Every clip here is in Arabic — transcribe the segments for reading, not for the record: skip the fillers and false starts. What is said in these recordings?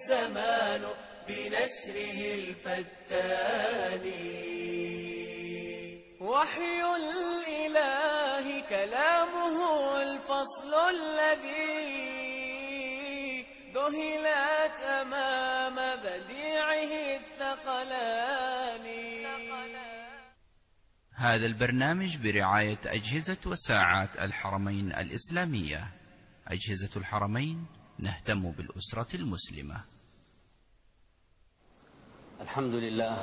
الزمان بنشره الفتان. وحي الإله كلامه الفصل الذي ذهلت أمام بديعه الثقلان. هذا البرنامج برعاية أجهزة وساعات الحرمين الإسلامية. أجهزة الحرمين، نهتم بالأسرة المسلمة. الحمد لله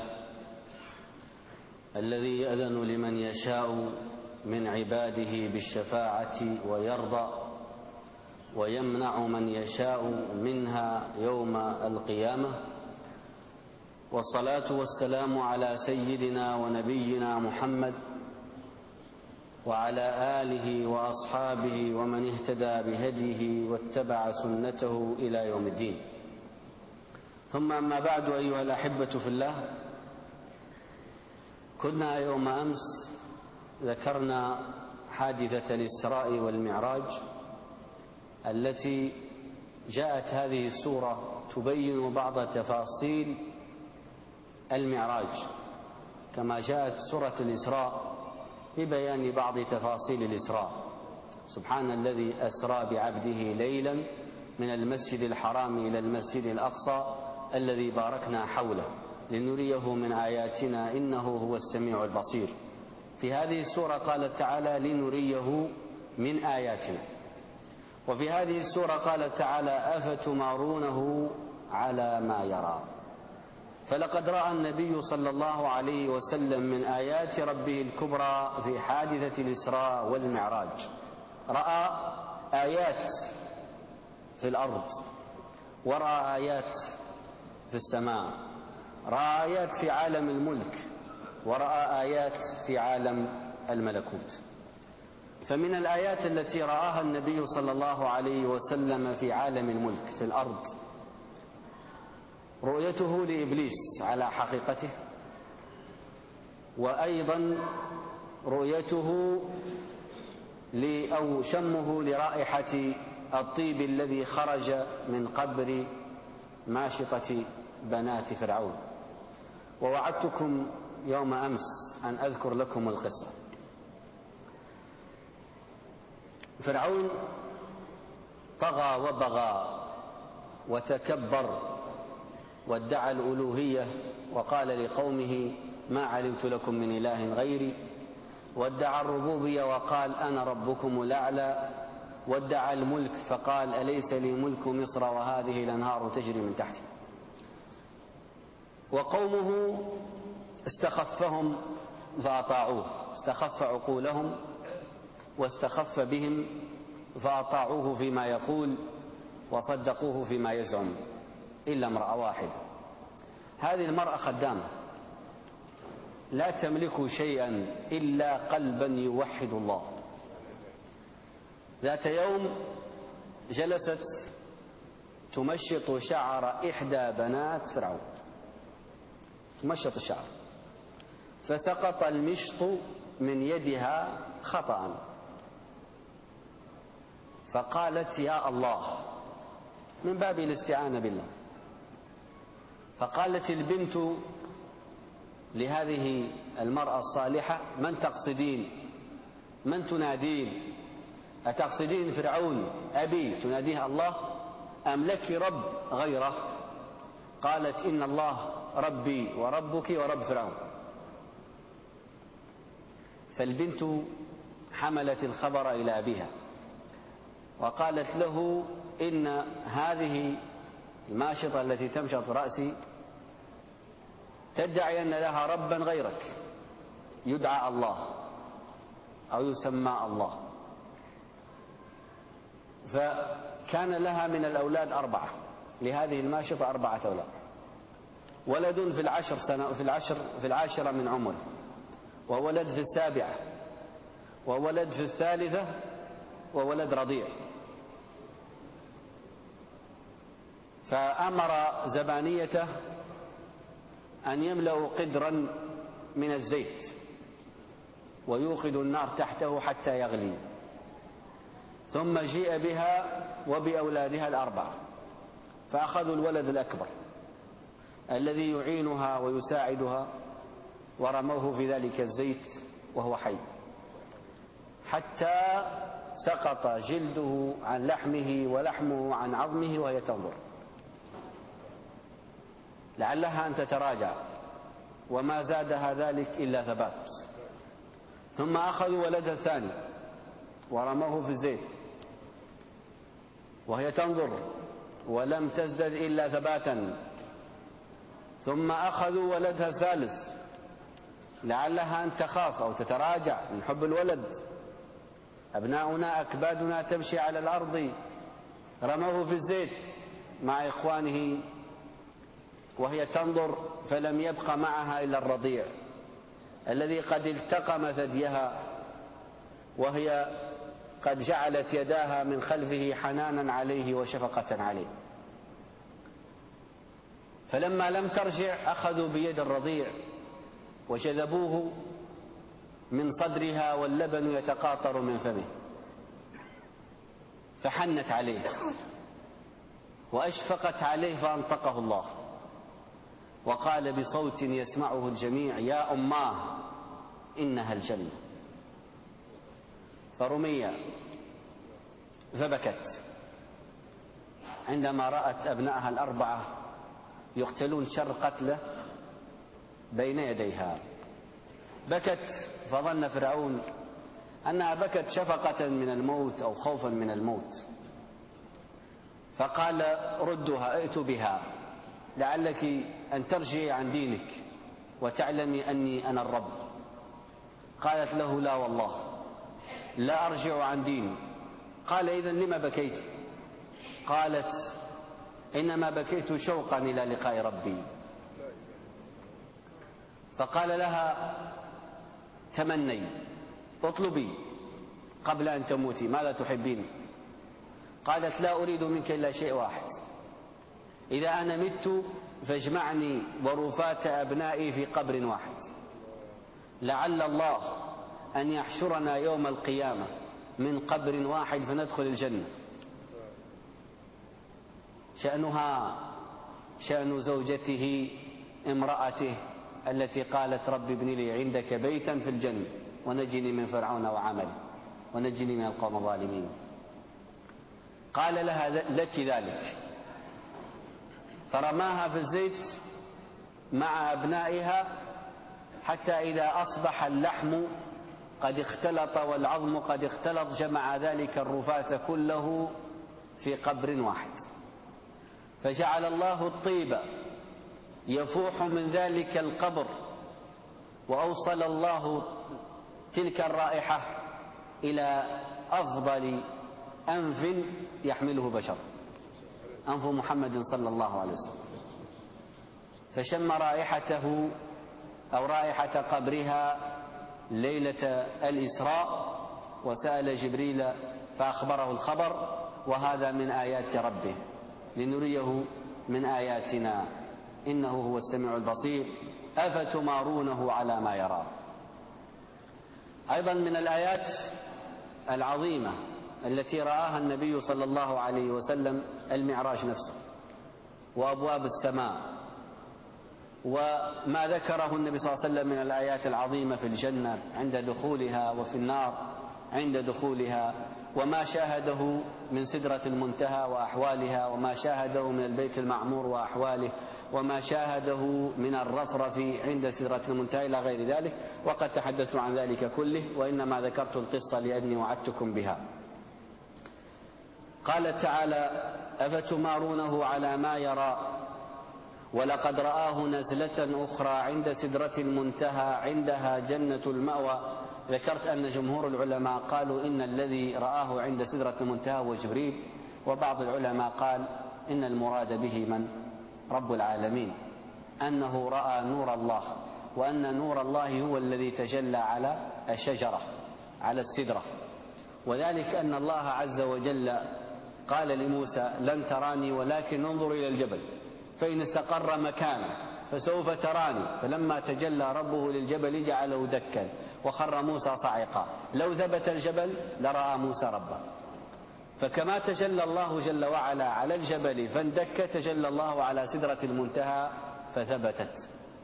الذي يأذن لمن يشاء من عباده بالشفاعة ويرضى، ويمنع من يشاء منها يوم القيامة. والصلاة والسلام على سيدنا ونبينا محمد وعلى آله وأصحابه ومن اهتدى بهديه واتبع سنته إلى يوم الدين. ثم أما بعد، أيها الأحبة في الله، كنا يوم أمس ذكرنا حادثة الإسراء والمعراج التي جاءت هذه السورة تبين بعض تفاصيل المعراج، كما جاءت سورة الإسراء ببيان بعض تفاصيل الإسراء. سبحان الذي أسرى بعبده ليلا من المسجد الحرام إلى المسجد الأقصى الذي باركنا حوله لنريه من آياتنا إنه هو السميع البصير. في هذه السورة قال تعالى لنريه من آياتنا. وفي هذه السورة قال تعالى أفتمارونه على ما يرى. فلقد رأى النبي صلى الله عليه وسلم من آيات ربه الكبرى في حادثة الإسراء والمعراج. رأى آيات في الأرض، ورأى آيات في السماء، رأى آيات في عالم الملك، ورأى آيات في عالم الملكوت. فمن الآيات التي رآها النبي صلى الله عليه وسلم في عالم الملك في الأرض رؤيته لإبليس على حقيقته، وأيضا رؤيته أو شمه لرائحة الطيب الذي خرج من قبر ماشطة بنات فرعون. ووعدتكم يوم أمس أن أذكر لكم القصة. فرعون طغى وبغى وتكبر وادعى الألوهية وقال لقومه ما علمت لكم من إله غيري، وادعى الربوبية وقال أنا ربكم الأعلى، وادعى الملك فقال أليس لي ملك مصر وهذه الأنهار تجري من تحتي. وقومه استخفهم فأطاعوه، استخف عقولهم واستخف بهم فأطاعوه فيما يقول وصدقوه فيما يزعم، إلا امرأة واحدة. هذه المرأة خدامة لا تملك شيئا إلا قلبا يوحد الله. ذات يوم جلست تمشط شعر إحدى بنات فرعون، تمشط الشعر، فسقط المشط من يدها خطأ، فقالت يا الله، من باب الاستعانة بالله. فقالت البنت لهذه المرأة الصالحة من تقصدين؟ من تنادين؟ أتقصدين فرعون أبي تناديها الله أم لك رب غيره؟ قالت إن الله ربي وربك ورب فرعون. فالبنت حملت الخبر إلى أبيها وقالت له إن هذه الماشطة التي تمشط رأسي تدعي أن لها ربا غيرك يدعى الله أو يسمى الله. فكان لها من الأولاد 4، لهذه الماشطة 4 أولاد، ولد في العاشرة من عمره، وولد في 7، وولد في 3، وولد رضيع. فأمر زبانيته أن يملأوا قدرا من الزيت ويوقد النار تحته حتى يغلي، ثم جيء بها وبأولادها 4، فأخذوا الولد الأكبر الذي يعينها ويساعدها ورموه في ذلك الزيت وهو حي، حتى سقط جلده عن لحمه ولحمه عن عظمه وهي تنظر لعلها أن تتراجع، وما زادها ذلك إلا ثبات. ثم أخذوا ولدها الثاني ورموه في الزيت وهي تنظر ولم تزدد إلا ثباتا. ثم أخذوا ولدها الثالث لعلها أن تخاف أو تتراجع من حب الولد، أبناؤنا أكبادنا تمشي على الأرض، رموه في الزيت مع إخوانه وهي تنظر، فلم يبق معها إلا الرضيع الذي قد التقم ثديها، وهي قد جعلت يداها من خلفه حنانا عليه وشفقة عليه. فلما لم ترجع أخذوا بيد الرضيع وجذبوه من صدرها واللبن يتقاطر من فمه، فحنت عليه وأشفقت عليه فأنطقه الله وقال بصوت يسمعه الجميع: يا أماه إنها الجنة. فرمي فبكت عندما رأت أبنائها الأربعة يقتلون شر قتله بين يديها. بكت فظن فرعون أنها بكت شفقة من الموت أو خوفا من الموت، فقال: ردها، ائت بها لعلك أن ترجعي عن دينك وتعلمي أني أنا الرب. قالت له: لا والله لا أرجع عن ديني. قال: إذن لما بكيت؟ قالت: إنما بكيت شوقا إلى لقاء ربي. فقال لها: تمني، اطلبي قبل أن تموتي، ماذا تحبين؟ قالت: لا أريد منك إلا شيء واحد، إذا أنا مت فاجمعني ورفات أبنائي في قبر واحد، لعل الله أن يحشرنا يوم القيامة من قبر واحد فندخل الجنة. شأنها شأن زوجته امرأته التي قالت: رب ابن لي عندك بيتا في الجنة ونجني من فرعون وعمله ونجني من القوم الظالمين. قال لها: لك ذلك. فرماها في الزيت مع أبنائها حتى إذا أصبح اللحم قد اختلط والعظم قد اختلط جمع ذلك الرفات كله في قبر واحد، فجعل الله الطيب يفوح من ذلك القبر، وأوصل الله تلك الرائحة إلى أفضل أنف يحمله بشر، أنف محمد صلى الله عليه وسلم، فشم رائحته أو رائحة قبرها ليلة الإسراء وسأل جبريل فأخبره الخبر، وهذا من آيات ربه لنريه من آياتنا إنه هو السميع البصير أفتمارونه على ما يرى. أيضا من الآيات العظيمة التي رآها النبي صلى الله عليه وسلم المعراج نفسه وأبواب السماء، وما ذكره النبي صلى الله عليه وسلم من الآيات العظيمة في الجنة عند دخولها وفي النار عند دخولها، وما شاهده من سدرة المنتهى وأحوالها، وما شاهده من البيت المعمور وأحواله، وما شاهده من الرفرف عند سدرة المنتهى إلى غير ذلك، وقد تحدثت عن ذلك كله، وإنما ذكرت القصة لأني وعدتكم بها. قال تعالى: أفتمارونه على ما يرى ولقد رآه نزلة أخرى عند سدرة المنتهى عندها جنة المأوى. ذكرت أن جمهور العلماء قالوا إن الذي رآه عند سدرة المنتهى هو جبريل، وبعض العلماء قال إن المراد به من؟ رب العالمين، أنه رأى نور الله، وأن نور الله هو الذي تجلى على الشجرة على السدرة، وذلك أن الله عز وجل قال لموسى: لن تراني ولكن انظر إلى الجبل فإن استقر مكانه فسوف تراني، فلما تجلى ربه للجبل جعله دكا وخر موسى صاعقا، لو ثبت الجبل لرأى موسى ربه. فكما تجلى الله جل وعلا على الجبل فاندك، تجلى الله على سدرة المنتهى فثبتت،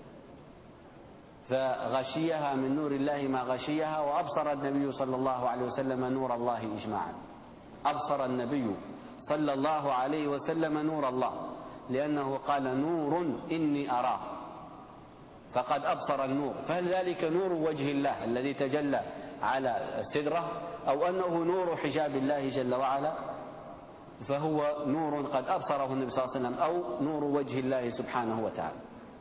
فغشيها من نور الله ما غشيها. وأبصر النبي صلى الله عليه وسلم نور الله إجماعا، أبصر النبي صلى الله عليه وسلم نور الله، لأنه قال نور إني أراه، فقد أبصر النور. فهل ذلك نور وجه الله الذي تجلى على السدرة، أو أنه نور حجاب الله جل وعلا؟ فهو نور قد أبصره النبي صلى الله عليه وسلم، أو نور وجه الله سبحانه وتعالى.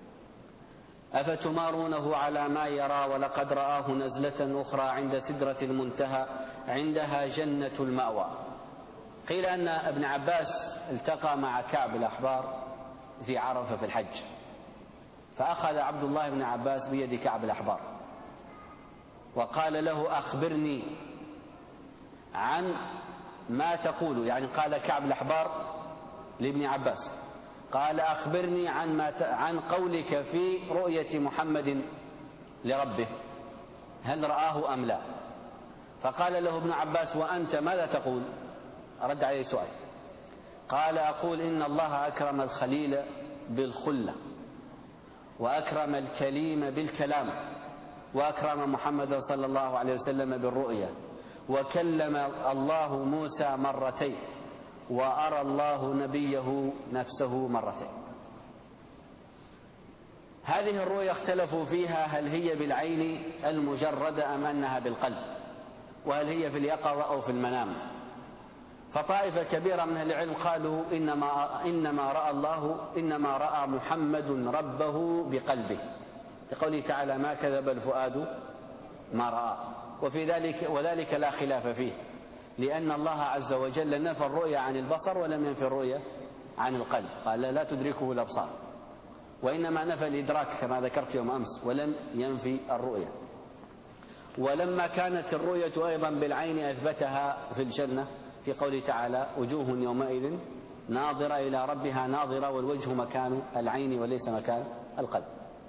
أفتمارونه على ما يرى ولقد رآه نزلة أخرى عند سدرة المنتهى عندها جنة المأوى. قيل أن ابن عباس التقى مع كعب الأحبار في عرفة في الحج، فأخذ عبد الله بن عباس بيد كعب الأحبار وقال له أخبرني عن ما تقول، يعني قال كعب الأحبار لابن عباس، قال أخبرني عن قولك في رؤية محمد لربه، هل رآه أم لا؟ فقال له ابن عباس وأنت ماذا تقول؟ رد عليه سؤال، قال أقول إن الله أكرم الخليل بالخلة، وأكرم الكليم بالكلام، وأكرم محمد صلى الله عليه وسلم بالرؤيا، وكلم الله موسى مرتين، وأرى الله نبيه نفسه مرتين. هذه الرؤيا اختلفوا فيها هل هي بالعين المجردة أم أنها بالقلب، وهل هي في اليقظة أو في المنام. فطائفة كبيرة من أهل العلم قالوا إنما رأى محمد ربه بقلبه، لقوله تعالى ما كذب الفؤاد ما رأى، وذلك لا خلاف فيه، لأن الله عز وجل نفى الرؤيا عن البصر ولم ينفي الرؤيا عن القلب، قال لا تدركه الأبصار، وإنما نفى الإدراك كما ذكرت يوم أمس، ولم ينفي الرؤيا. ولما كانت الرؤية أيضا بالعين أثبتها في الجنة في قوله تعالى وجوه يومئذ ناظرة إلى ربها ناظرة، والوجه مكان العين وليس مكان القلب.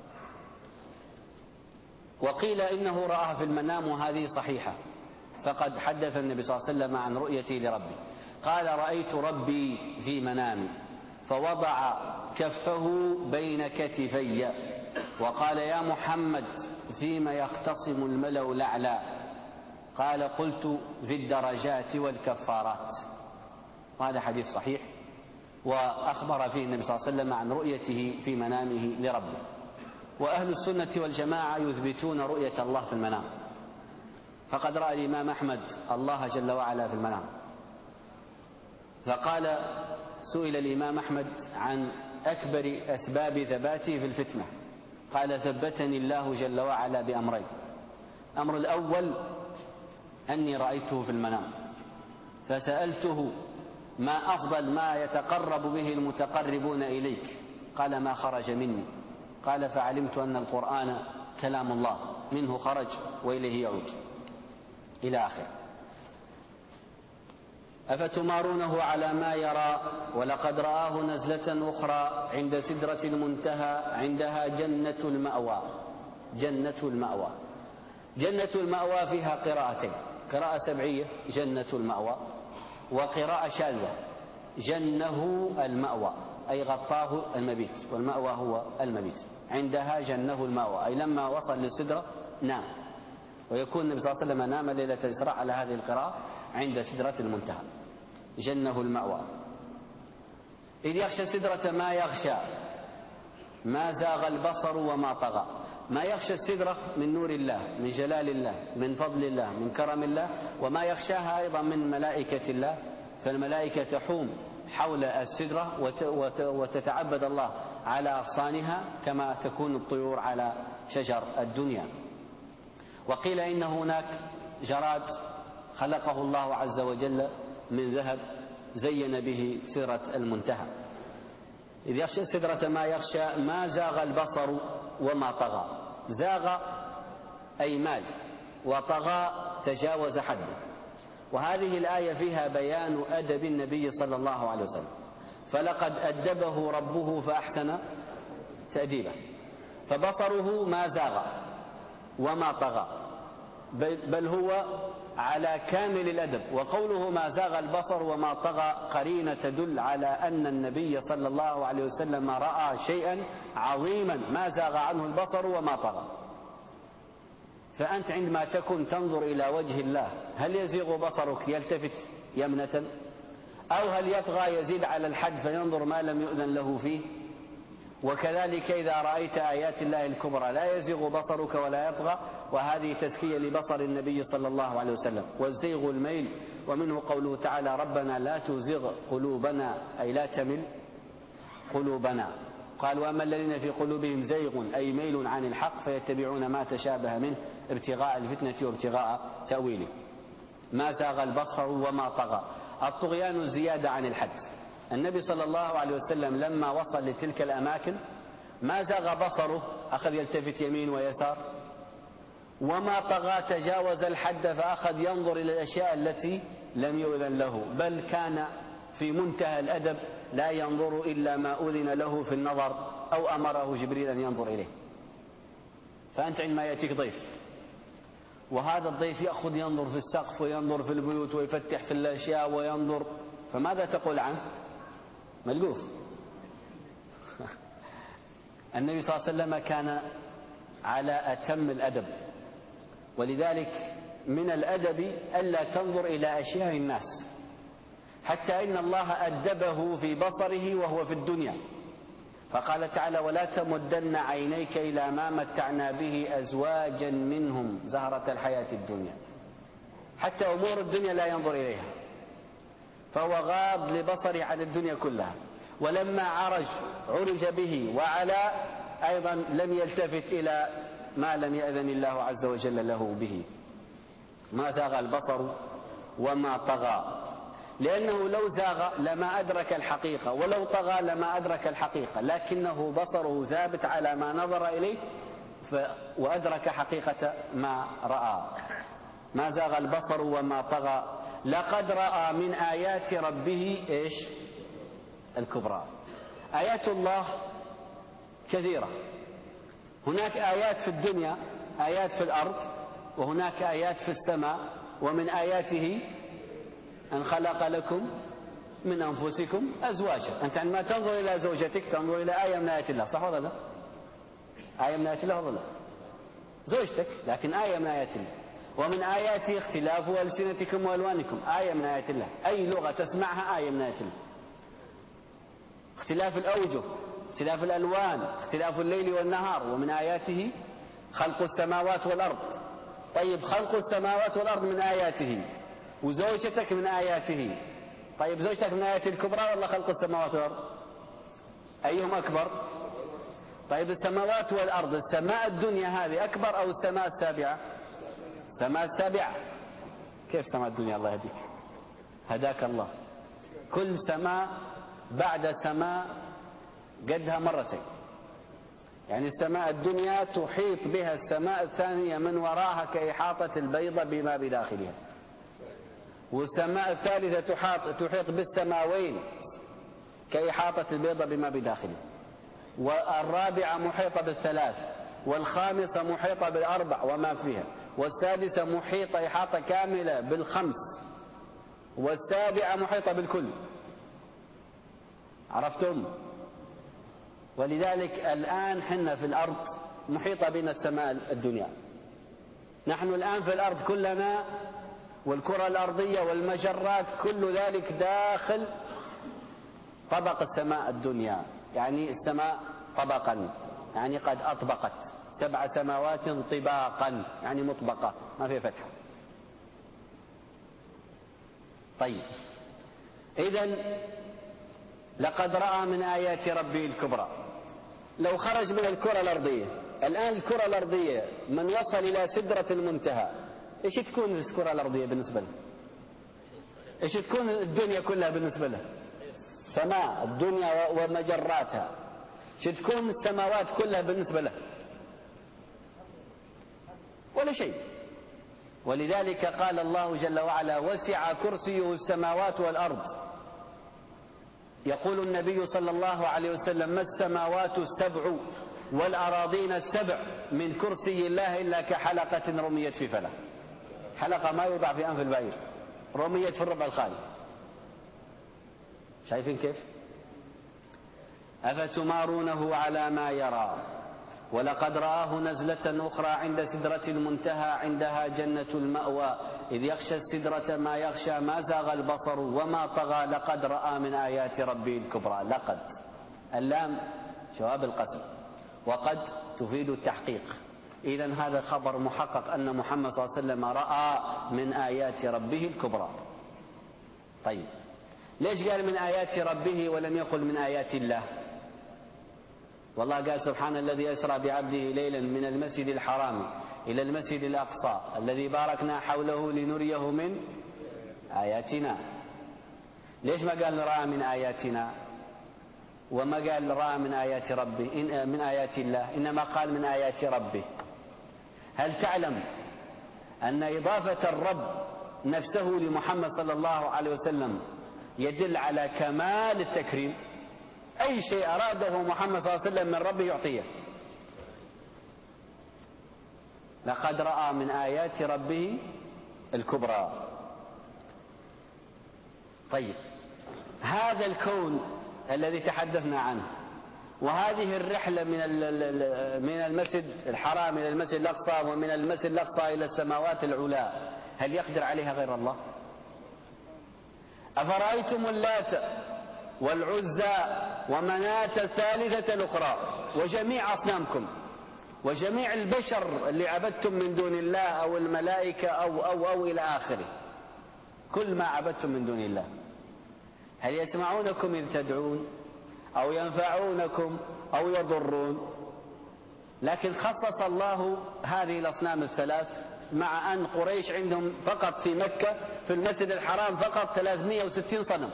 وقيل إنه رآها في المنام، وهذه صحيحة، فقد حدث النبي صلى الله عليه وسلم عن رؤيته لربه، قال رأيت ربي في منامي فوضع كفه بين كتفي وقال يا محمد فيما يختصم الملأ الأعلى؟ قال قلت في الدرجات والكفارات. وهذا حديث صحيح، وأخبر فيه النبي صلى الله عليه وسلم عن رؤيته في منامه لربه. وأهل السنة والجماعة يثبتون رؤية الله في المنام، فقد رأى الإمام أحمد الله جل وعلا في المنام، فقال سئل الإمام أحمد عن أكبر أسباب ثباته في الفتنة، قال ثبتني الله جل وعلا بأمرين: الأمر الأول أني رأيته في المنام فسألته ما أفضل ما يتقرب به المتقربون إليك؟ قال ما خرج مني. قال فعلمت أن القرآن كلام الله منه خرج وإليه يعود، إلى آخره. أفتمارونه على ما يرى ولقد رآه نزلة أخرى عند سدرة المنتهى عندها جنة المأوى. جنة المأوى، جنة المأوى فيها قراءتين: قراءة سبعية جنة المأوى، وقراءة شاذة جنه المأوى، أي غطاه المبيت، والمأوى هو المبيت. عندها جنه المأوى، أي لما وصل للسدرة نام، ويكون النبي صلى الله عليه وسلم نام ليلة الإسراء على هذه القراءة عند سدرة المنتهى. جنه المأوى. إذ يغشى السدرة ما يغشى ما زاغ البصر وما طغى. ما يغشى السدرة من نور الله، من جلال الله، من فضل الله، من كرم الله، وما يغشاها أيضا من ملائكة الله، فالملائكة تحوم حول السدرة وتتعبد الله على أغصانها كما تكون الطيور على شجر الدنيا. وقيل إن هناك جراد خلقه الله عز وجل من ذهب زين به سدرة المنتهى. إذ يغشى السدرة ما يغشى ما زاغ البصر وما طغى. زاغ أي مال، وطغى تجاوز حده. وهذه الآية فيها بيان أدب النبي صلى الله عليه وسلم، فلقد أدبه ربه فأحسن تأديبه. فبصره ما زاغ وما طغى، بل هو على كامل الأدب. وقوله ما زاغ البصر وما طغى قرينة تدل على أن النبي صلى الله عليه وسلم رأى شيئا عظيما ما زاغ عنه البصر وما طغى. فأنت عندما تكن تنظر إلى وجه الله هل يزيغ بصرك يلتفت يمنة، أو هل يطغى يزيد على الحد فينظر ما لم يؤذن له فيه؟ وكذلك إذا رأيت آيات الله الكبرى لا يزيغ بصرك ولا يطغى، وهذه تزكية لبصر النبي صلى الله عليه وسلم. والزيغ الميل، ومنه قوله تعالى ربنا لا تزغ قلوبنا أي لا تمل قلوبنا. قال وأما الذين في قلوبهم زيغ أي ميل عن الحق فيتبعون ما تشابه منه ابتغاء الفتنة وابتغاء تأويله. ما زاغ البصر وما طغى. الطغيان الزيادة عن الحد. النبي صلى الله عليه وسلم لما وصل لتلك الأماكن ما زاغ بصره، أخذ يلتفت يمين ويسار، وما طغى تجاوز الحد فأخذ ينظر إلى الأشياء التي لم يؤذن له، بل كان في منتهى الأدب لا ينظر إلا ما أذن له في النظر أو أمره جبريل أن ينظر إليه. فأنت عندما يأتيك ضيف وهذا الضيف يأخذ ينظر في السقف وينظر في البيوت ويفتح في الأشياء وينظر، فماذا تقول عنه؟ ملقوف. النبي صلى الله عليه وسلم كان على أتم الأدب، ولذلك من الأدب ألا تنظر إلى أشياء الناس، حتى إن الله أدبه في بصره وهو في الدنيا، فقال تعالى ولا تمدن عينيك إلى ما متعنا به أزواجا منهم زهرة الحياة الدنيا. حتى أمور الدنيا لا ينظر إليها، فهو غاض لبصره عن الدنيا كلها. ولما عرج به وعلى أيضا لم يلتفت إلى ما لم يأذن الله عز وجل له به. ما زاغ البصر وما طغى، لأنه لو زاغ لما أدرك الحقيقة، ولو طغى لما أدرك الحقيقة، لكنه بصره ثابت على ما نظر إليه وأدرك حقيقة ما رأى. ما زاغ البصر وما طغى لقد رأى من آيات ربه إيش؟ الكبرى. آيات الله كثيرة، هناك آيات في الدنيا، آيات في الأرض، وهناك آيات في السماء. ومن آياته أن خلق لكم من أنفسكم أزواجا. أنت عندما تنظر إلى زوجتك تنظر إلى آية من آيات الله، صح ولا لا؟ آية من آيات الله ولا لا؟ زوجتك لكن آية من آيات الله. ومن آياته اختلاف ألسنتكم وألوانكم، آية من آيات الله. أي لغة تسمعها آية من آيات الله. اختلاف الأوجه، اختلاف الألوان، اختلاف الليل والنهار. ومن آياته خلق السماوات والأرض. طيب خلق السماوات والأرض من آياته، وزوجتك من آياته. طيب زوجتك من آيات الكبرى ولا خلق السماوات والأرض؟ أيهم أكبر؟ طيب السماوات والأرض، السماء الدنيا هذه أكبر أو السماء السابعة؟ السماء السابعة. كيف سماء الدنيا؟ الله يهديك، هداك الله. كل سماء بعد سماء قدها مرتين، يعني السماء الدنيا تحيط بها السماء الثانية من وراها كإحاطة البيضة بما بداخلها، والسماء الثالثة تحيط بالسماوين كإحاطة البيضة بما بداخلها، والرابعة محيطة بالثلاث، والخامسة محيطة بالأربع وما فيها، والسادسة محيطة إحاطة كاملة بالخمس، والسابعة محيطة بالكل. عرفتم؟ ولذلك الآن حنا في الأرض محيطة بنا السماء الدنيا. نحن الآن في الأرض كلنا، والكرة الأرضية والمجرات كل ذلك داخل طبق السماء الدنيا، يعني السماء طبقا، يعني قد أطبقت 7 سماوات طباقا، يعني مطبقة ما في فتحة. طيب إذن لقد رأى من آيات ربه الكبرى. لو خرج من الكرة الأرضية الآن، الكرة الأرضية من وصل إلى سدرة المنتهى إيش تكون الكرة الأرضية بالنسبة له؟ إيش تكون الدنيا كلها بالنسبة له؟ سماء الدنيا ومجراتها. إيش تكون السماوات كلها بالنسبة له؟ ولا شيء. ولذلك قال الله جل وعلا وسع كرسيه السماوات والأرض. يقول النبي صلى الله عليه وسلم ما السماوات السبع والأراضين السبع من كرسي الله إلا كحلقة رميت في فلة. حلقة ما يوضع في أنف البعير، رميت في الربع الخالي. شايفين كيف؟ أفتمارونه على ما يرى ولقد رآه نزلة أخرى عند سدرة المنتهى عندها جنة المأوى إذ يغشى السدرة ما يغشى ما زاغ البصر وما طغى لقد رأى من آيات ربه الكبرى. لقد، اللام جواب القسم، وقد تفيد التحقيق. إذن هذا خبر محقق أن محمد صلى الله عليه وسلم رأى من آيات ربه الكبرى. طيب، ليش قال من آيات ربه ولم يقل من آيات الله؟ والله قال سبحان الذي أسرى بعبده ليلا من المسجد الحرام إلى المسجد الأقصى الذي باركنا حوله لنريه من آياتنا. ليش ما قال رأى من آياتنا وما قال رأى من آيات ربه من آيات الله، إنما قال من آيات ربه؟ هل تعلم أن إضافة الرب نفسه لمحمد صلى الله عليه وسلم يدل على كمال التكريم؟ أي شيء أراده محمد صلى الله عليه وسلم من ربه يعطيه. لقد رأى من آيات ربه الكبرى. طيب، هذا الكون الذي تحدثنا عنه وهذه الرحلة من المسجد الحرام إلى المسجد الأقصى ومن المسجد الأقصى إلى السماوات العلى، هل يقدر عليها غير الله؟ أفرأيتم اللات والعزى ومناة الثالثة الأخرى وجميع أصنامكم وجميع البشر اللي عبدتم من دون الله أو الملائكة أو إلى آخره، كل ما عبدتم من دون الله، هل يسمعونكم إذ تدعون أو ينفعونكم أو يضرون؟ لكن خصص الله هذه الأصنام الثلاث، مع أن قريش عندهم فقط في مكة في المسجد الحرام فقط 360 صنم،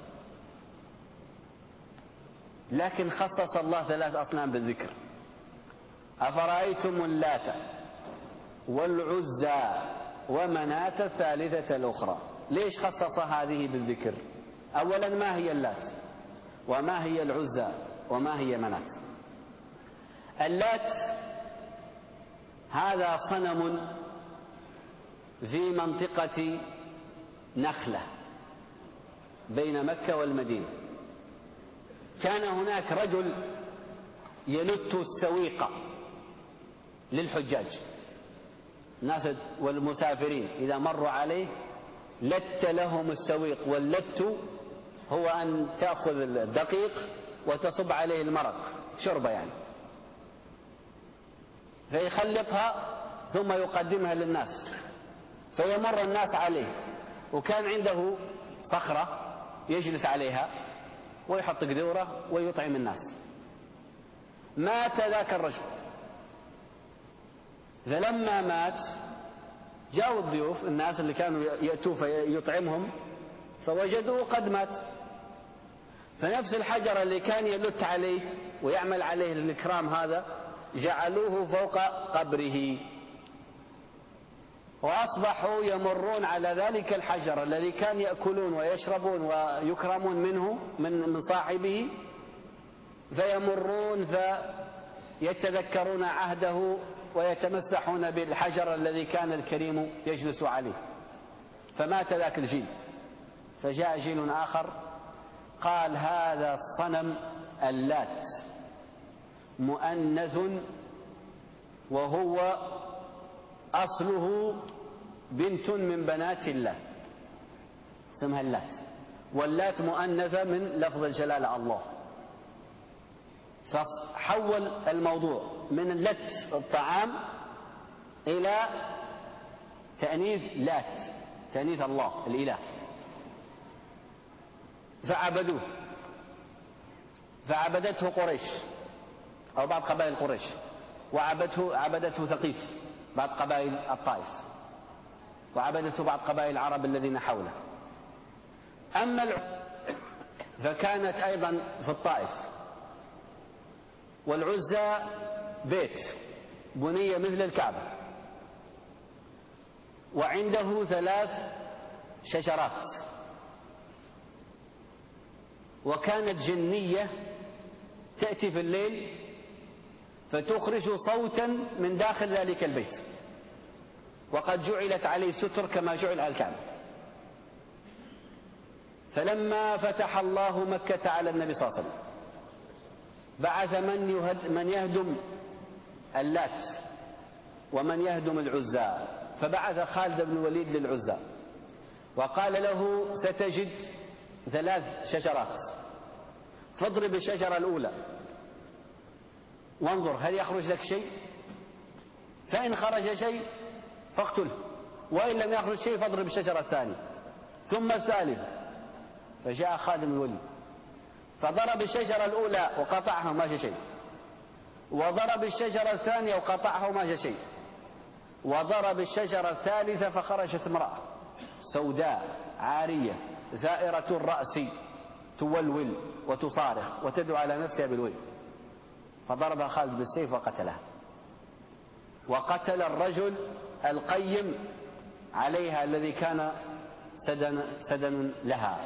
لكن خصص الله 3 أصنام بالذكر. أفرأيتم اللات والعزى ومناة الثالثة الأخرى. ليش خصص هذه بالذكر؟ أولا، ما هي اللات وما هي العزى وما هي مناة؟ اللات هذا صنم في منطقة نخلة بين مكة والمدينة. كان هناك رجل يلت السويق للحجاج، الناس والمسافرين إذا مروا عليه لت لهم السويق، واللت هو أن تأخذ الدقيق وتصب عليه المرق شربة يعني، فيخلطها ثم يقدمها للناس فيمر الناس عليه، وكان عنده صخرة يجلس عليها ويحط قدوره ويطعم الناس. مات ذاك الرجل، فلما مات جاءوا الضيوف الناس اللي كانوا يأتوا فيطعمهم فوجدوه قد مات، فنفس الحجر اللي كان يلت عليه ويعمل عليه الإكرام هذا جعلوه فوق قبره، وأصبحوا يمرون على ذلك الحجر الذي كان يأكلون ويشربون ويكرمون منه من صاحبه، فيمرون فيتذكرون عهده ويتمسحون بالحجر الذي كان الكريم يجلس عليه. فمات ذاك الجيل، فجاء جيل آخر قال هذا الصنم اللات مؤنث وهو أصله بنت من بنات الله اسمها اللات، واللات مؤنثة من لفظ الجلالة الله، فحول الموضوع من اللت الطعام إلى تأنيث لات، تأنيث الله الإله، فعبدوه، فعبدته قريش أو بعض قبائل قريش، وعبدته ثقيف بعض قبائل الطائف، وعبدته بعض قبائل العرب الذين حوله. أما فكانت أيضا في الطائف، والعزى بيت بني مثل الكعبة، وعنده 3 شجرات، وكانت جنية تأتي في الليل فتخرج صوتا من داخل ذلك البيت، وقد جعلت عليه ستر كما جعل على الكعبة. فلما فتح الله مكة على النبي صلى الله عليه وسلم بعث من يهدم اللات ومن يهدم العزى، فبعث خالد بن الوليد للعزى وقال له ستجد 3 شجرات، فاضرب الشجرة الأولى وانظر هل يخرج لك شيء، فإن خرج شيء فاقتله، وإن لم يخرج شيء فاضرب الشجرة الثانية ثم الثالثة. فجاء خالد بن الوليد فضرب الشجرة الأولى وقطعها وما جاء شيء، وضرب الشجرة الثانية وقطعها وما جاء شيء، وضرب الشجرة الثالثة فخرجت امرأة سوداء عارية ثائرة الرأس تولول وتصارخ وتدعو على نفسها بالويل، فضربها خالد بالسيف وقتلها، وقتل الرجل القيم عليها الذي كان سدن لها،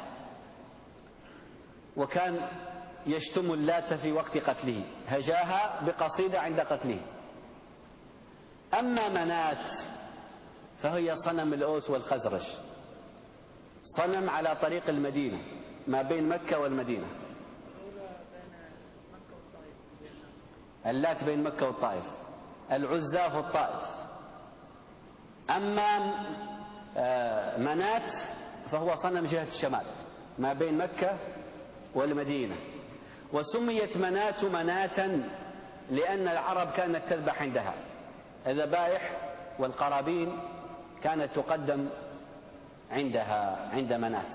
وكان يشتم اللات في وقت قتله، هجاها بقصيدة عند قتله. أما منات فهي صنم الأوس والخزرج، صنم على طريق المدينة ما بين مكة والمدينة. اللات بين مكة والطائف، العزى في الطائف. أما منات فهو صنم جهة الشمال ما بين مكة والمدينة. وسميت منات مناتا لأن العرب كانت تذبح عندها، الذبائح والقرابين كانت تقدم عندها عند منات.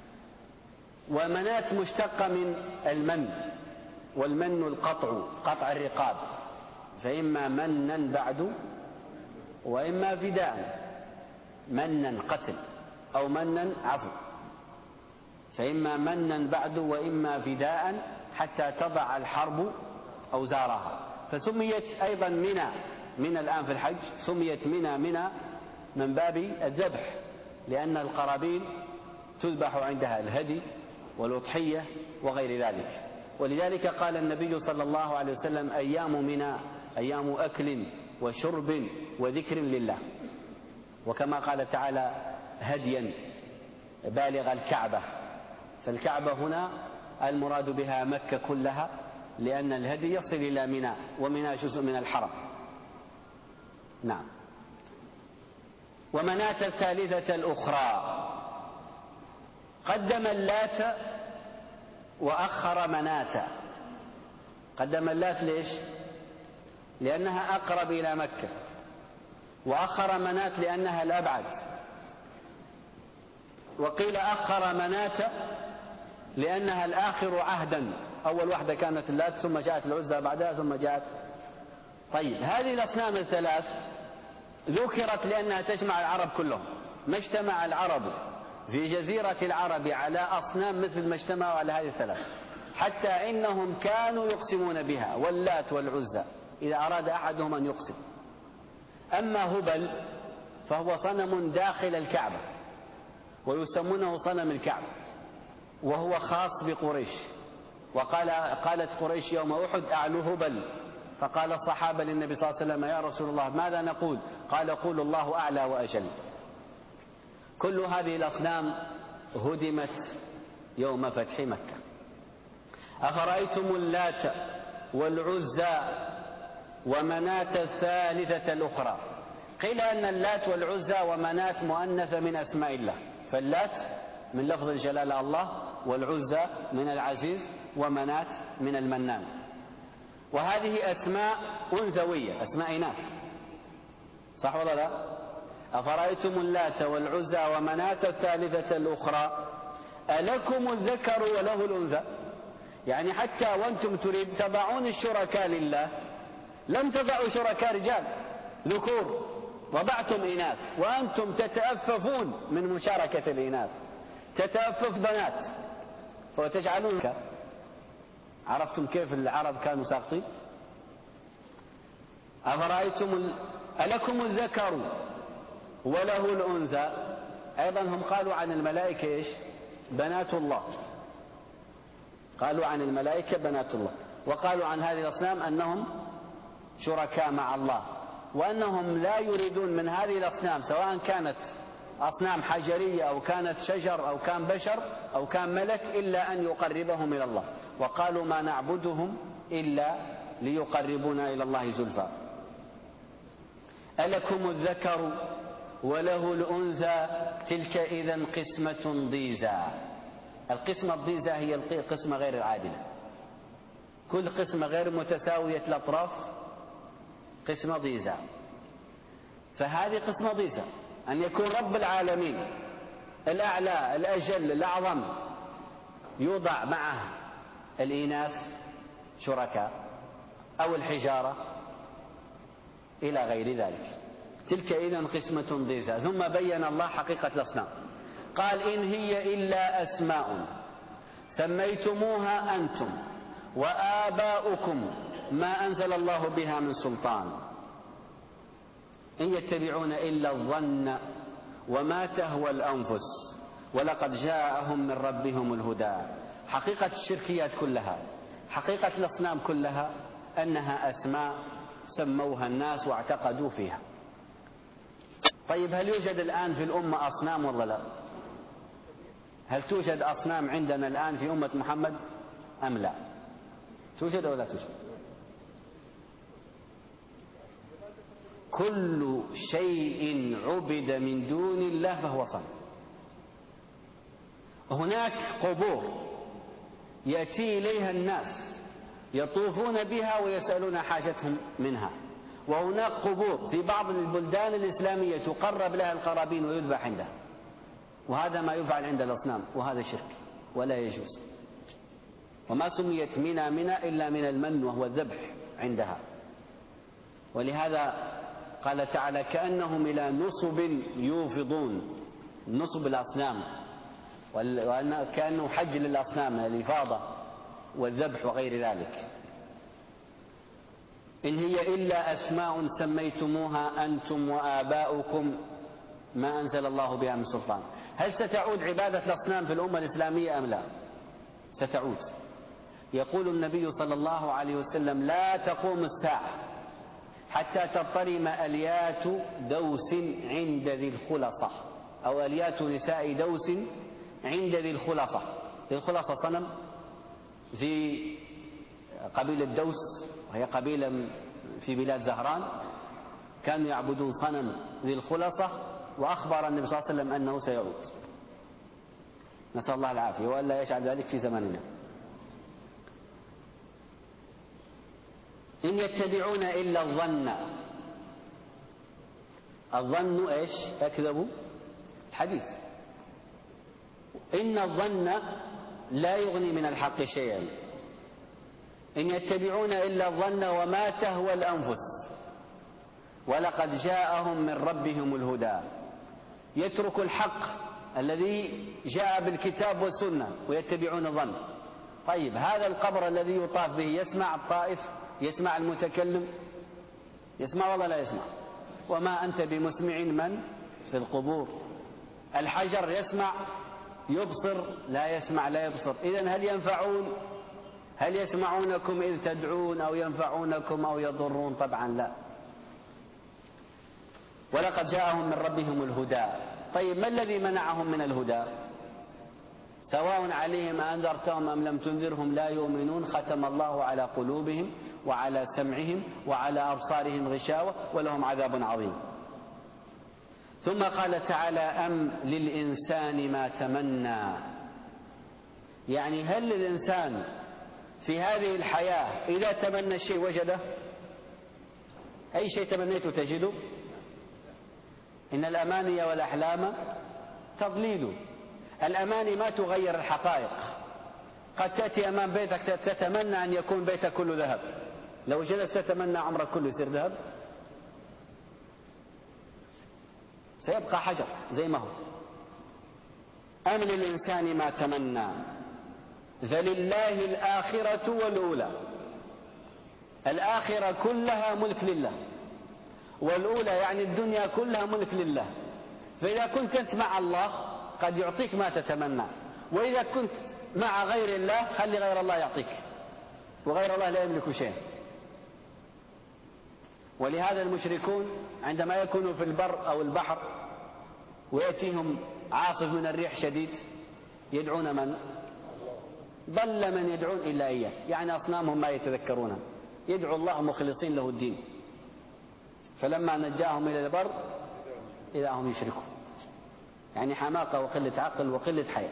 ومنات مشتقة من المن، والمن القطع، قطع الرقاب، فإما منا بعد وإما فداء، منا قتل أو منا عفو، فإما منا بعد وإما فداء حتى تضع الحرب أوزارها. فسميت أيضا منى الآن في الحج سميت منى من باب الذبح، لأن القرابين تذبح عندها الهدي والأضحية وغير ذلك. ولذلك قال النبي صلى الله عليه وسلم أيام منى أيام أكل وشرب وذكر لله. وكما قال تعالى هديا بالغ الكعبة، فالكعبة هنا المراد بها مكة كلها، لأن الهدي يصل إلى منى، ومنى جزء من الحرم. نعم. ومناة الثالثة الأخرى، قدم اللات وأخر مناة. قدم اللات ليش؟ لأنها أقرب إلى مكة، وأخر مناة لأنها الأبعد. وقيل أخر مناة لأنها الآخر عهدا، أول واحدة كانت اللات ثم جاءت العزى بعدها ثم جاءت. طيب هذه الأصنام الثلاث ذكرت لأنها تجمع العرب كلهم. ما اجتمع العرب في جزيرة العرب على أصنام مثل ما اجتمعوا على هذه الثلاث، حتى إنهم كانوا يقسمون بها، واللات والعزى إذا أراد أحدهم أن يقسم. أما هبل فهو صنم داخل الكعبة ويسمونه صنم الكعبة، وهو خاص بقريش. قالت قريش يوم أحد أعلو هبل، فقال الصحابة للنبي صلى الله عليه وسلم يا رسول الله ماذا نقول؟ قال قولوا الله أعلى وأجل. كل هذه الأصنام هدمت يوم فتح مكة. أفرأيتم اللات والعزى ومناة الثالثة الأخرى. قيل أن اللات والعزى ومناة مؤنثة من أسماء الله، فاللات من لفظ الجلالة الله، والعزى من العزيز، ومناة من المنان. وهذه أسماء أنثوية، أسماء إناث، صح ولا لا؟ أفرأيتم اللات والعزى ومناة الثالثة الأخرى ألكم الذكر وله الأنثى. يعني حتى وأنتم تضعون الشركاء لله لم تضعوا شركاء رجال ذكور، وضعتم إناث، وأنتم تتأففون من مشاركة الإناث، تتأفف بنات وتجعلون. عرفتم كيف العرب كانوا ساقطين؟ أفرأيتم ألكم الذكر وله الأنثى. أيضا هم قالوا عن الملائكة إيش؟ بنات الله. قالوا عن الملائكة بنات الله، وقالوا عن هذه الأصنام أنهم شركاء مع الله. وأنهم لا يريدون من هذه الأصنام، سواء كانت أصنام حجرية أو كانت شجر أو كان بشر أو كان ملك، إلا أن يقربهم إلى الله. وقالوا ما نعبدهم إلا ليقربونا إلى الله زلفى. ألكم الذكر وله الأنثى تلك إذا قسمة ضيزى. القسمة الضيزى هي القسمة غير العادلة، كل قسمة غير متساوية الأطراف قسمة ضيزى. فهذه قسمة ضيزى، أن يكون رب العالمين الأعلى الأجل الأعظم يوضع معه الإناث شركاء أو الحجارة إلى غير ذلك. تلك إذن قسمة ضيزى. ثم بين الله حقيقة الأصنام، قال إن هي إلا أسماء سميتموها أنتم وآباؤكم ما أنزل الله بها من سلطان إن يتبعون إلا الظن وما تهوى الأنفس ولقد جاءهم من ربهم الهدى. حقيقة الشركيات كلها، حقيقة الأصنام كلها، أنها أسماء سموها الناس واعتقدوا فيها. طيب هل يوجد الآن في الأمة أصنام ولا لا؟ هل توجد أصنام عندنا الآن في أمة محمد أم لا؟ توجد أو لا توجد؟ كل شيء عبد من دون الله فهو صنم. هناك قبور يأتي إليها الناس يطوفون بها ويسألون حاجتهم منها، وهناك قبور في بعض البلدان الإسلامية تقرب لها القرابين ويذبح عندها، وهذا ما يفعل عند الأصنام، وهذا شرك ولا يجوز. وما سميت منى إلا من المن وهو الذبح عندها. ولهذا قال تعالى كأنهم إلى نصب يوفضون، نصب الأصنام، كأنه حج للأصنام، الإفاضة والذبح وغير ذلك. إن هي إلا أسماء سميتموها أنتم وآباؤكم ما أنزل الله بها من سلطان. هل ستعود عبادة الأصنام في الأمة الإسلامية أم لا؟ ستعود. يقول النبي صلى الله عليه وسلم لا تقوم الساعة حتى تضطرم أليات دوس عند ذي الخلصة، أو أليات نساء دوس عند ذي الخلصة. ذي الخلصة صنم في قبيلة دوس، وهي قبيلة في بلاد زهران، كانوا يعبدون صنم ذي الخلصة، وأخبر النبي صلى الله عليه وسلم أنه سيعود. نسأل الله العافية وألا يجعل ذلك في زماننا. إن يتبعون إلا الظن. الظن إيش؟ أكذبوا الحديث. إن الظن لا يغني من الحق شيئا. إن يتبعون إلا الظن وما تهوى الأنفس ولقد جاءهم من ربهم الهدى. يترك الحق الذي جاء بالكتاب والسنة ويتبعون الظن. طيب هذا القبر الذي يطاف به يسمع الطائف؟ يسمع المتكلم؟ يسمع ولا لا يسمع؟ وما أنت بمسمع من في القبور. الحجر يسمع يبصر لا يسمع لا يبصر. إذن هل ينفعون؟ هل يسمعونكم إذ تدعون أو ينفعونكم أو يضرون؟ طبعا لا. ولقد جاءهم من ربهم الهدى. طيب ما الذي منعهم من الهدى؟ سواء عليهم أنذرتهم أم لم تنذرهم لا يؤمنون. ختم الله على قلوبهم وعلى سمعهم وعلى أبصارهم غشاوة ولهم عذاب عظيم. ثم قال تعالى أم للإنسان ما تمنى. يعني هل للإنسان في هذه الحياة إذا تمنى الشيء وجده؟ أي شيء تمنيته تجده؟ إن الأماني والأحلام تضليل. الأماني ما تغير الحقائق. قد تأتي أمام بيتك تتمنى أن يكون بيتك كله ذهب، لو جلست تتمنى عمرك كله يصير ذهب؟ سيبقى حجر زي ما هو. أم للإنسان ما تمنى فلله الآخرة والأولى. الآخرة كلها ملك لله، والأولى يعني الدنيا كلها ملك لله. فإذا كنت أنت مع الله قد يعطيك ما تتمنى، وإذا كنت مع غير الله خلي غير الله يعطيك، وغير الله لا يملك شيء. ولهذا المشركون عندما يكونوا في البر أو البحر ويأتيهم عاصف من الريح شديد يدعون من؟ ضل من يدعون إلا إياه، يعني أصنامهم ما يتذكرونها، يدعو الله مخلصين له الدين، فلما نجاهم إلى البر إذا هم يشركون. يعني حماقة وقلة عقل وقلة حياة.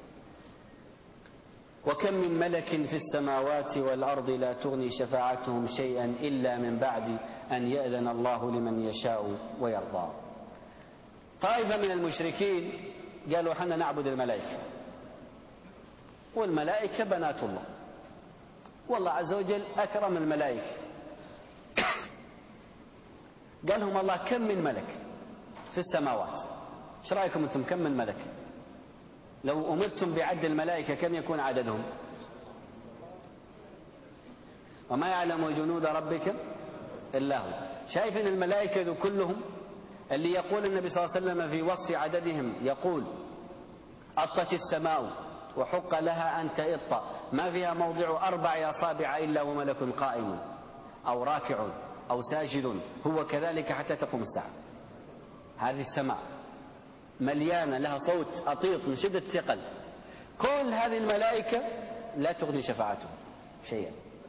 وكم من ملك في السماوات والأرض لا تغني شفاعتهم شيئا إلا من بعد أن يأذن الله لمن يشاء ويرضى. طائفة من المشركين قالوا حنا نعبد الملائكة، والملائكة بنات الله، والله عز وجل أكرم الملائكة. قال لهم الله كم من ملك في السماوات، ايش رأيكم أنتم كم من ملك؟ لو أمرتم بعد الملائكة كم يكون عددهم؟ وما يعلم جنود ربك إلا هو. شايف أن الملائكة ذو كلهم اللي يقول النبي صلى الله عليه وسلم في وصف عددهم، يقول أطت السماء وحق لها أن تئط ما فيها موضع 4 أصابع إلا وملك قائم أو راكع أو ساجد، هو كذلك حتى تقوم الساعة. هذه السماء مليانة لها صوت أطيط من شدة الثقل. كل هذه الملائكة لا تغني شفاعتهم شيئا.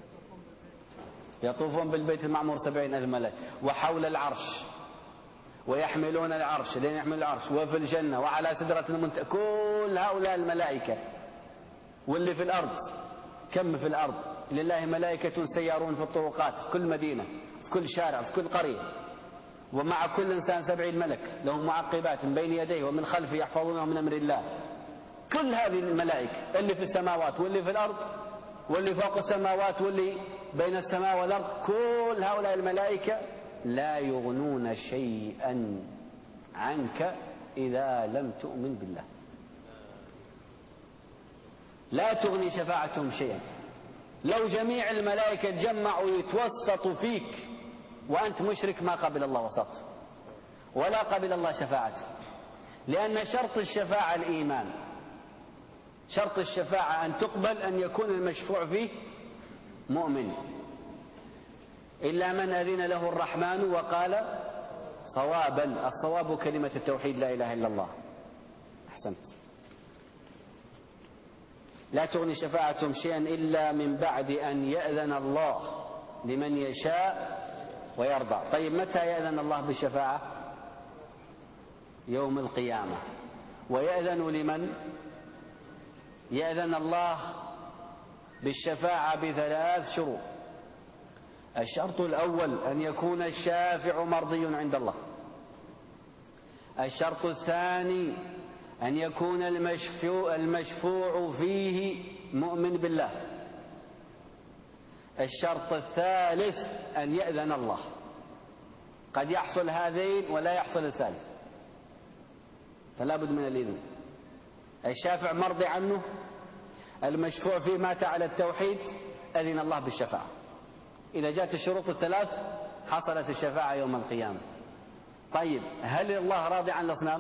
يطوفون بالبيت المعمور 70,000 ملك، وحول العرش ويحملون العرش لين يحمل العرش، وفي الجنة وعلى سدرة المنتهى، كل هؤلاء الملائكة. واللي في الأرض كم في الأرض؟ لله ملائكة سيارون في الطرقات، في كل مدينة، في كل شارع، في كل قرية، ومع كل إنسان 70 ملك لهم معقبات من بين يديه ومن خلفه يحفظونه من أمر الله. كل هذه الملائكة اللي في السماوات واللي في الأرض واللي فوق السماوات واللي بين السماء والأرض، كل هؤلاء الملائكة لا يغنون شيئا عنك إذا لم تؤمن بالله. لا تغني شفاعتهم شيئا. لو جميع الملائكة تجمعوا يتوسطوا فيك وأنت مشرك ما قبل الله وسطه ولا قبل الله شفاعته، لأن شرط الشفاعة الإيمان. شرط الشفاعة أن تقبل أن يكون المشفوع فيه مؤمن. إلا من أذن له الرحمن وقال صوابا. الصواب كلمة التوحيد لا إله إلا الله. أحسنت. لا تغني شفاعتهم شيئا إلا من بعد أن يأذن الله لمن يشاء ويرضى. طيب متى يأذن الله بالشفاعة؟ يوم القيامة. ويأذن لمن؟ يأذن الله بالشفاعة ب3 شروط. الشرط الأول أن يكون الشافع مرضي عند الله. الشرط الثاني أن يكون المشفوع فيه مؤمن بالله. الشرط الثالث أن يأذن الله. قد يحصل هذين ولا يحصل الثالث، فلا بد من الإذن. الشافع مرضي عنه، المشفوع فيه مات على التوحيد، أذن الله بالشفاعة. إذا جاءت الشروط الثلاث حصلت الشفاعة يوم القيامة. طيب هل الله راضي عن الأصنام؟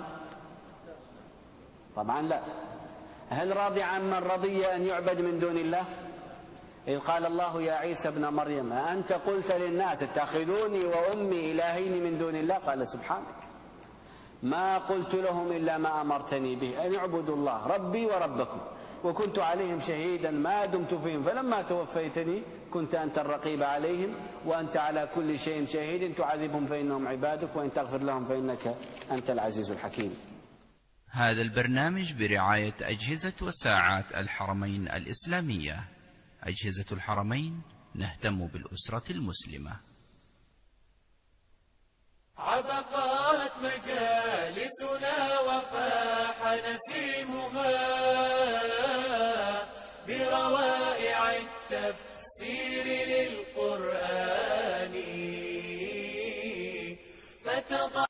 طبعا لا. هل راضي عن من رضي أن يعبد من دون الله؟ إذ قال الله يا عيسى ابن مريم أأنت قلت للناس اتخذوني وأمي إلهين من دون الله؟ قال سبحانك ما قلت لهم إلا ما أمرتني به أن اعبدوا الله ربي وربكم وكنت عليهم شهيدا ما دمت فيهم فلما توفيتني كنت أنت الرقيب عليهم وأنت على كل شيء شهيد تعذبهم فإنهم عبادك وإن تغفر لهم فإنك أنت العزيز الحكيم. هذا البرنامج برعاية أجهزة وساعات الحرمين الإسلامية. أجهزة الحرمين نهتم بالأسرة المسلمة. عبقات مجالسنا وفاح نسيمها بروائع التفكير